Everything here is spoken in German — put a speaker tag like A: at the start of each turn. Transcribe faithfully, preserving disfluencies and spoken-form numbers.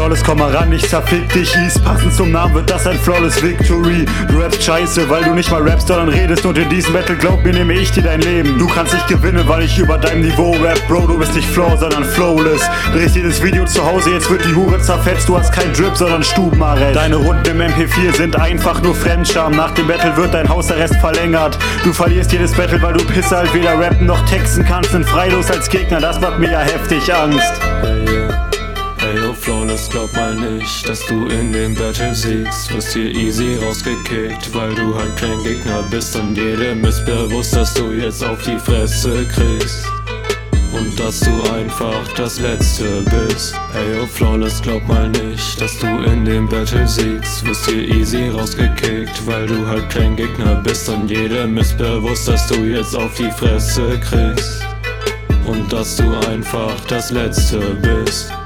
A: Flawless, komm mal ran, ich zerfick dich, ease. Passend zum Namen wird das ein Flawless Victory. Du rappst scheiße, weil du nicht mal rappst, sondern redest. Und in diesem Battle, glaub mir, nehme ich dir dein Leben. Du kannst nicht gewinnen, weil ich über deinem Niveau rap. Bro, du bist nicht Flow, sondern flawless. Drehst jedes Video zu Hause, jetzt wird die Hure zerfetzt. Du hast kein Drip, sondern Stubenarrest. Deine Runden im M P vier sind einfach nur Fremdscham. Nach dem Battle wird dein Hausarrest verlängert. Du verlierst jedes Battle, weil du Pisser halt weder rappen noch texten kannst. Denn freilos als Gegner, das macht mir ja heftig Angst.
B: Hey, yeah. Hey, yo, Flawless, glaub mal nicht, dass du in dem Battle siegst. Wirst hier easy rausgekickt, weil du halt kein Gegner bist. Und jedem ist bewusst, dass du jetzt auf die Fresse kriegst. Und dass du einfach das Letzte bist. Hey, yo, Flawless, glaub mal nicht, dass du in dem Battle siegst. Wirst hier easy rausgekickt, weil du halt kein Gegner bist. Und jedem ist bewusst, dass du jetzt auf die Fresse kriegst. Und dass du einfach das Letzte bist.